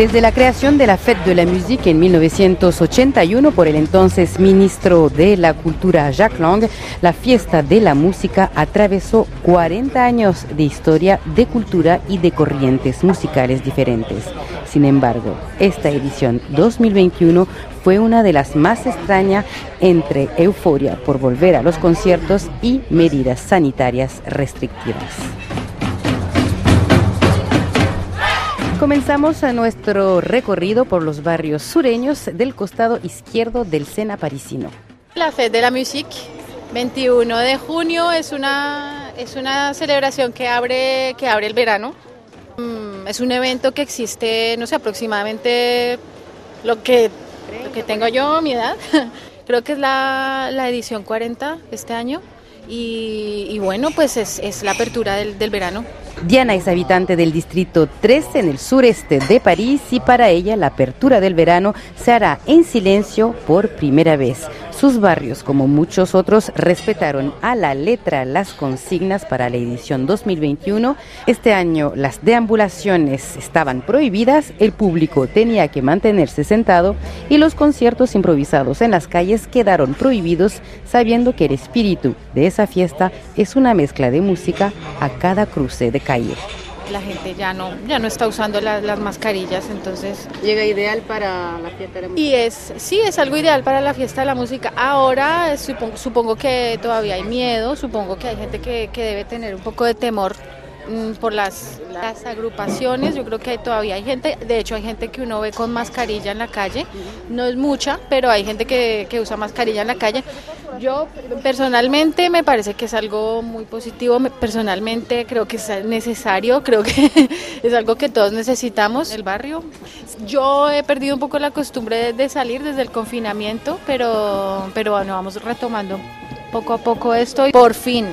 Desde la creación de la Fête de la Musique en 1981 por el entonces ministro de la Cultura Jacques Lang, la fiesta de la música atravesó 40 años de historia, de cultura y de corrientes musicales diferentes. Sin embargo, esta edición 2021 fue una de las más extrañas entre euforia por volver a los conciertos y medidas sanitarias restrictivas. Comenzamos a nuestro recorrido por los barrios sureños del costado izquierdo del Sena parisino. La Fête de la Musique, 21 de junio, es una celebración que abre el verano. Es un evento que existe, no sé, aproximadamente lo que tengo yo, mi edad. Creo que es la edición 40 este año. Y bueno, pues es la apertura del verano. Diana es habitante del distrito 13 en el sureste de París y para ella la apertura del verano se hará en silencio por primera vez. Sus barrios, como muchos otros, respetaron a la letra las consignas para la edición 2021. Este año las deambulaciones estaban prohibidas, el público tenía que mantenerse sentado y los conciertos improvisados en las calles quedaron prohibidos, sabiendo que el espíritu de esa fiesta es una mezcla de música a cada cruce de calle. La gente ya no está usando las mascarillas, entonces llega ideal para la fiesta de la música. Y es algo ideal para la fiesta de la música. Ahora supongo que todavía hay miedo, supongo que hay gente que debe tener un poco de temor por las agrupaciones. Yo creo que todavía hay gente, de hecho hay gente que uno ve con mascarilla en la calle, no es mucha, pero hay gente que usa mascarilla en la calle. Yo personalmente me parece que es algo muy positivo, personalmente creo que es necesario, creo que es algo que todos necesitamos. El barrio, yo he perdido un poco la costumbre de salir desde el confinamiento, pero bueno, vamos retomando poco a poco esto y por fin.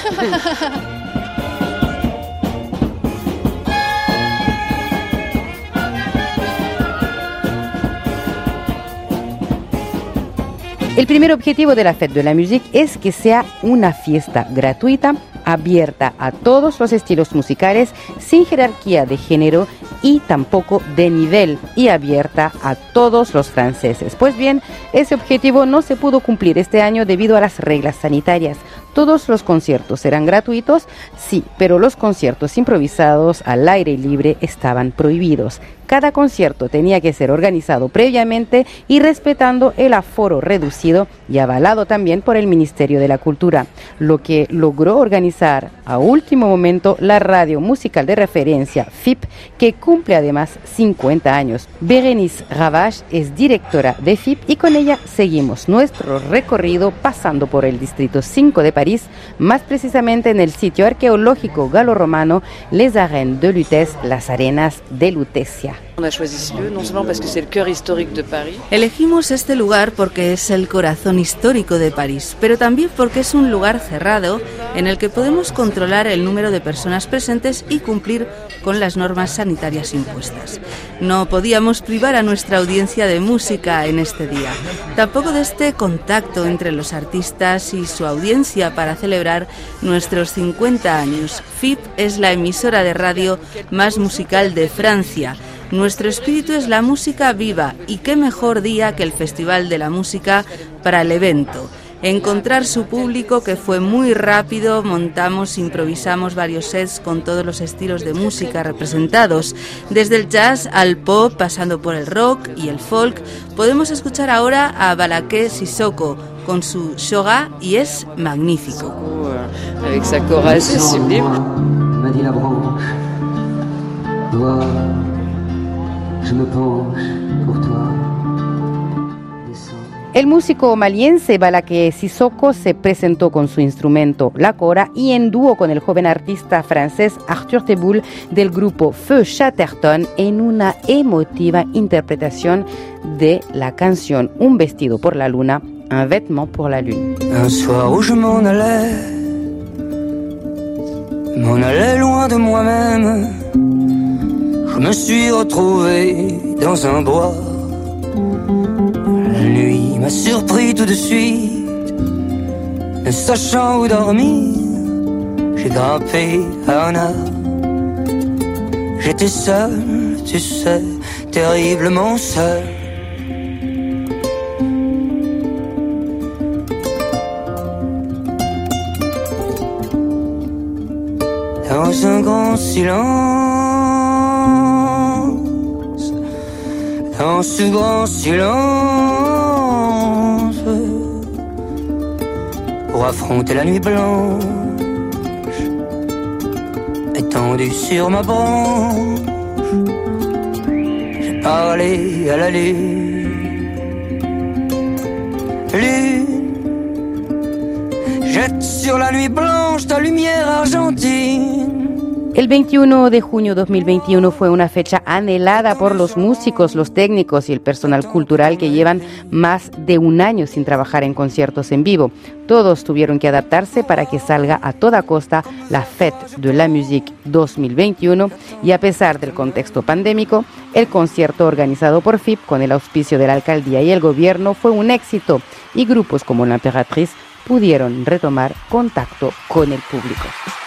El primer objetivo de la Fête de la Musique es que sea una fiesta gratuita, abierta a todos los estilos musicales, sin jerarquía de género y tampoco de nivel, y abierta a todos los franceses. Pues bien, ese objetivo no se pudo cumplir este año debido a las reglas sanitarias. ¿Todos los conciertos serán gratuitos? Sí, pero los conciertos improvisados al aire libre estaban prohibidos. Cada concierto tenía que ser organizado previamente y respetando el aforo reducido y avalado también por el Ministerio de la Cultura, lo que logró organizar a último momento la radio musical de referencia FIP, que cumple además 50 años. Bérénice Ravage es directora de FIP y con ella seguimos nuestro recorrido pasando por el distrito 5 de París, más precisamente en el sitio arqueológico galorromano Les Arènes de Lutèce, las arenas de Lutecia. Elegimos este lugar porque es el corazón histórico de París, pero también porque es un lugar cerrado en el que podemos controlar el número de personas presentes y cumplir con las normas sanitarias impuestas. No podíamos privar a nuestra audiencia de música en este día, tampoco de este contacto entre los artistas y su audiencia para celebrar nuestros 50 años. FIP es la emisora de radio más musical de Francia. Nuestro espíritu es la música viva y qué mejor día que el Festival de la Música para el evento. Encontrar su público, que fue muy rápido, improvisamos varios sets con todos los estilos de música representados, desde el jazz al pop, pasando por el rock y el folk. Podemos escuchar ahora a Balaké Sissoko con su Shoga y es magnífico. Avec sa chorale, c'est sublime. Je me penche pour toi. El músico maliense Balaké Sissoko se presentó con su instrumento, la cora, y en dúo con el joven artista francés Arthur Teboul del grupo Feu Chatterton en una emotiva interpretación de la canción Un vestido por la luna, un vêtement pour la lune. Un soir où je m'en allais loin de moi-même. Je me suis retrouvé dans un bois. La nuit m'a surpris tout de suite. Ne sachant où dormir, j'ai grimpé à un arbre. J'étais seul, tu sais, terriblement seul. Dans un grand silence, dans ce grand silence, pour affronter la nuit blanche, étendue sur ma branche, j'ai parlé à la lune. Lune, jette sur la nuit blanche ta lumière argentine. El 21 de junio de 2021 fue una fecha anhelada por los músicos, los técnicos y el personal cultural que llevan más de un año sin trabajar en conciertos en vivo. Todos tuvieron que adaptarse para que salga a toda costa la Fête de la Musique 2021 y a pesar del contexto pandémico, el concierto organizado por FIP con el auspicio de la alcaldía y el gobierno fue un éxito y grupos como La Impératrice pudieron retomar contacto con el público.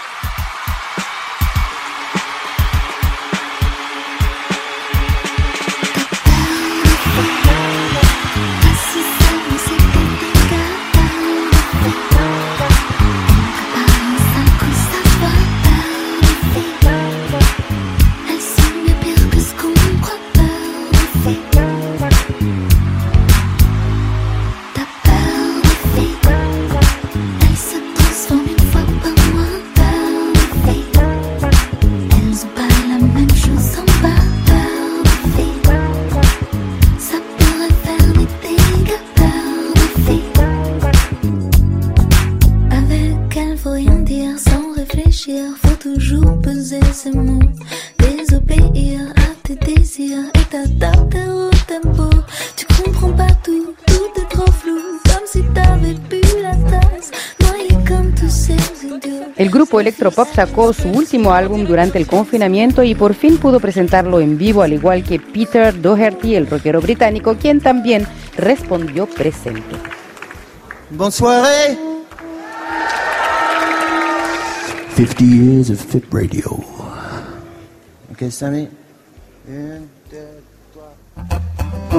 Faut toujours peser ses mots, désobéir à tes désirs et t'adapter au tempo. Tu comprends pas tout, tout est trop flou, comme si t'avais bu la tasse, noyé comme tous ces idiots. El grupo Electropop sacó su último álbum durante el confinamiento y por fin pudo presentarlo en vivo, al igual que Peter Doherty, el rockero británico, quien también respondió presente. Bonsoir. 50 years of FIP radio. Ok, Sammy. 1, 2, 3.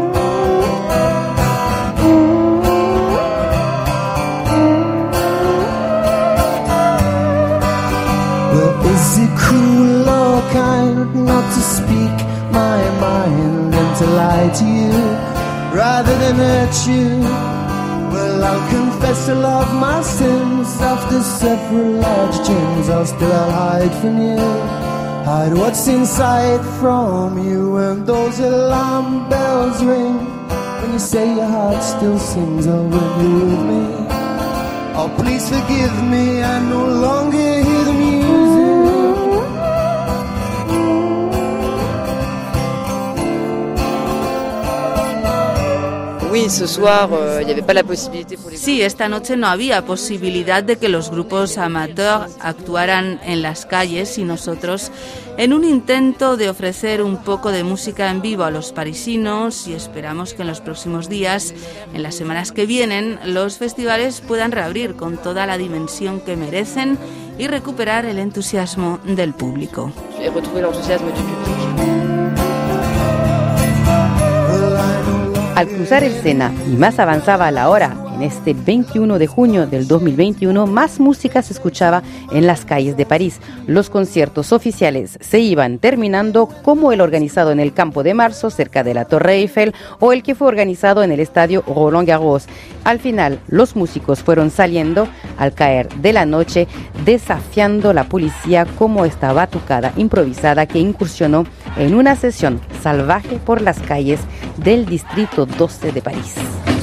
Well, is it cruel or kind not to speak my mind and to lie to you rather than hurt you? Well, I'll confess all of my sins. After several large gins, I'll hide from you. Hide what's inside from you. When those alarm bells ring, when you say your heart still sings, oh, when you're with me. Oh, please forgive me, I no longer hear the music. Oui, ce soir, il n'y avait pas la possibilité pour les... Sí, esta noche no había posibilidad de que los grupos amateurs actuaran en las calles y nosotros, en un intento de ofrecer un poco de música en vivo a los parisinos, y esperamos que en los próximos días, en las semanas que vienen, los festivales puedan reabrir con toda la dimensión que merecen y recuperar el entusiasmo del público. Et retrouver l'enthousiasme du public. Al cruzar el Sena y más avanzaba la hora, en este 21 de junio del 2021, más música se escuchaba en las calles de París. Los conciertos oficiales se iban terminando, como el organizado en el Campo de Marzo, cerca de la Torre Eiffel, o el que fue organizado en el estadio Roland Garros. Al final, los músicos fueron saliendo al caer de la noche, desafiando la policía como esta batucada improvisada que incursionó en una sesión salvaje por las calles del distrito 12 de París.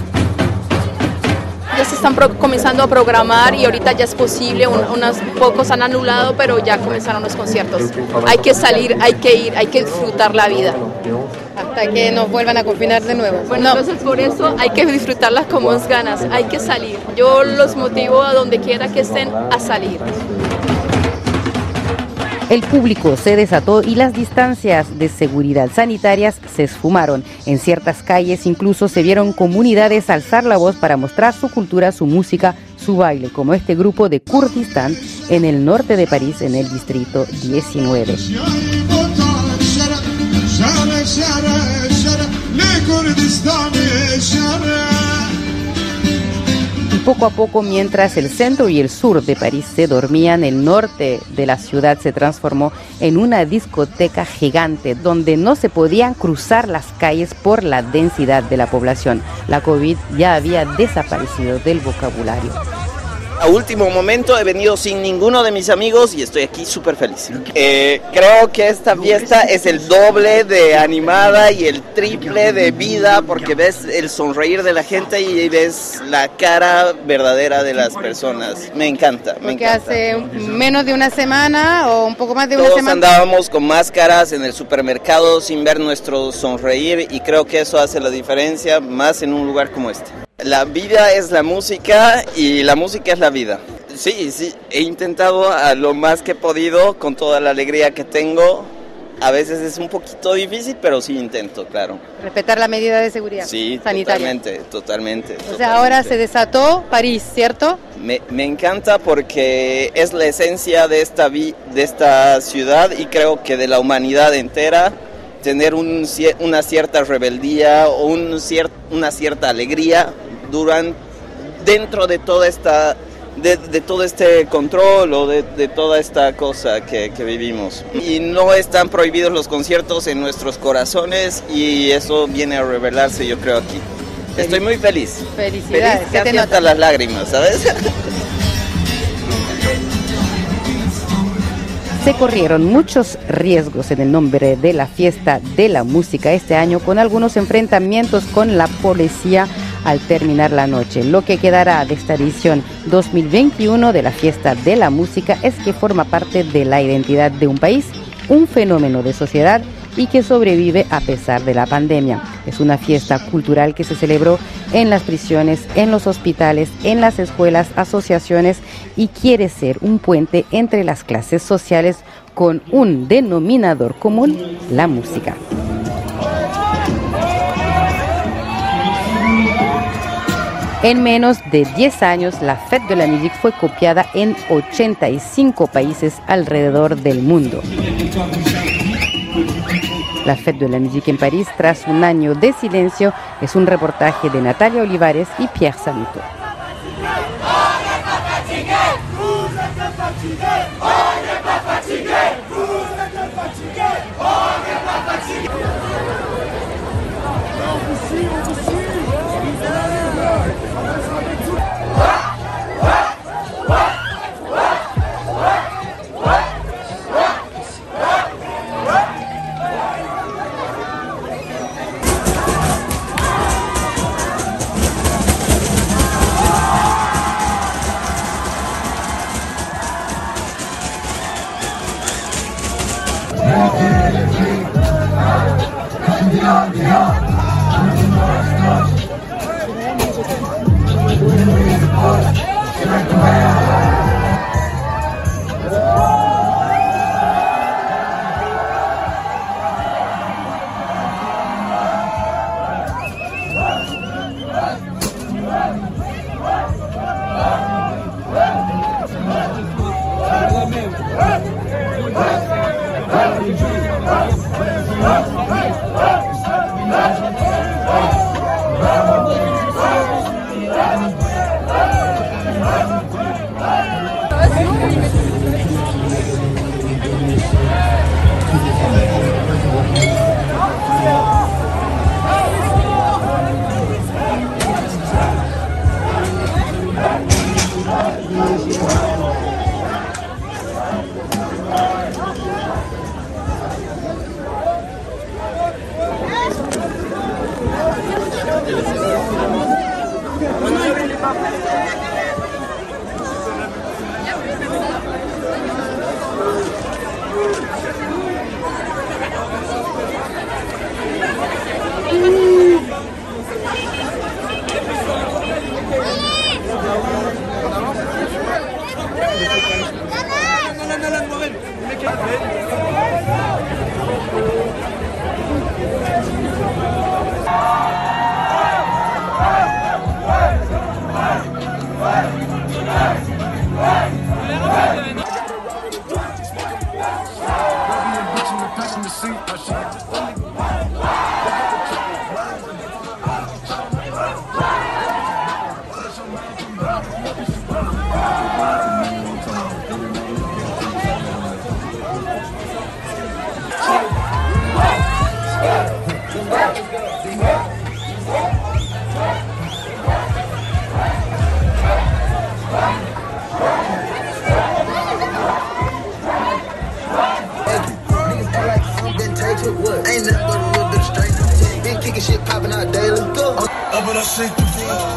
Ya se están comenzando a programar y ahorita ya es posible, unos pocos han anulado, pero ya comenzaron los conciertos. Hay que salir, hay que ir, hay que disfrutar la vida. Hasta que nos vuelvan a confinar de nuevo. Bueno, entonces por eso hay que disfrutarlas con más ganas, hay que salir. Yo los motivo a donde quiera que estén a salir. El público se desató y las distancias de seguridad sanitarias se esfumaron. En ciertas calles incluso se vieron comunidades alzar la voz para mostrar su cultura, su música, su baile, como este grupo de Kurdistán en el norte de París, en el distrito 19. Y poco a poco, mientras el centro y el sur de París se dormían, el norte de la ciudad se transformó en una discoteca gigante donde no se podían cruzar las calles por la densidad de la población. La COVID ya había desaparecido del vocabulario. A último momento he venido sin ninguno de mis amigos y estoy aquí súper feliz. Creo que esta fiesta es el doble de animada y el triple de vida porque ves el sonreír de la gente y ves la cara verdadera de las personas. Me encanta, me encanta. Porque hace menos de una semana o un poco más de una semana. Todos andábamos con máscaras en el supermercado sin ver nuestro sonreír y creo que eso hace la diferencia más en un lugar como este. La vida es la música y la música es la vida. Sí, he intentado a lo más que he podido con toda la alegría que tengo. A veces es un poquito difícil, pero sí intento, claro. Respetar la medida de seguridad sanitaria. Totalmente. O sea, ahora se desató París, ¿cierto? Me encanta porque es la esencia de esta ciudad y creo que de la humanidad entera. Tener una cierta rebeldía o una cierta alegría dentro de toda esta de todo este control o de toda esta cosa que vivimos. Y no están prohibidos los conciertos en nuestros corazones y eso viene a revelarse, yo creo, aquí. Estoy muy feliz. Felicidades. Feliz, casi hasta las lágrimas, ¿sabes? Se corrieron muchos riesgos en el nombre de la fiesta de la música este año, con algunos enfrentamientos con la policía al terminar la noche. Lo que quedará de esta edición 2021 de la fiesta de la música es que forma parte de la identidad de un país, un fenómeno de sociedad y que sobrevive a pesar de la pandemia. Es una fiesta cultural que se celebró en las prisiones, en los hospitales, en las escuelas, asociaciones y quiere ser un puente entre las clases sociales con un denominador común, la música. En menos de 10 años, la Fête de la Musique fue copiada en 85 países alrededor del mundo. La Fête de la Musique en París, tras un año de silencio, es un reportaje de Natalia Olivares y Pierre Sanuto. Ain't nothing but a little bit of straight. Been kicking shit, popping out daily. Go. Up and I shake the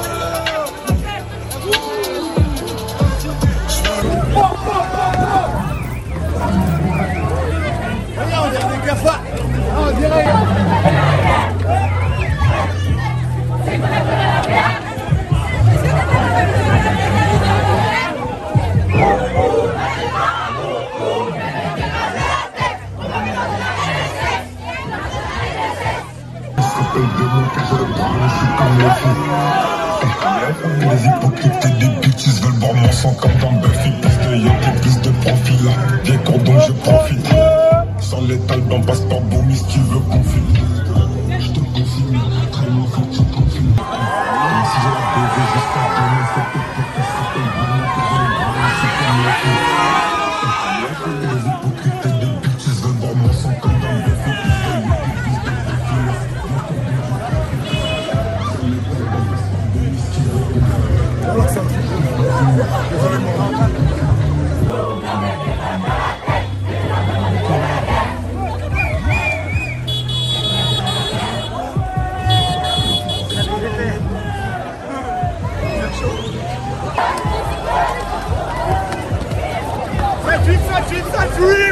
les hypocrites et des bitches veulent boire mon sang comme dans Buffy. Plus de yacht et plus de profil. Viens cordon, je profite. Sans l'étal dans passeport Boumi si tu veux conflit. Je te confine, très loin faut que tu confies. Même si j'ai la BV jusqu'à demain, c'est peut-être pour que ça paye vraiment pour les grands, c'est comme la vie. Les hypocrites et des bitches veulent boire mon sang comme dans Buffy. Plus de yacht et plus de profil. Viens cordon, je profite. Sans l'étal dans passeport Boumi si tu veux conflit. Free!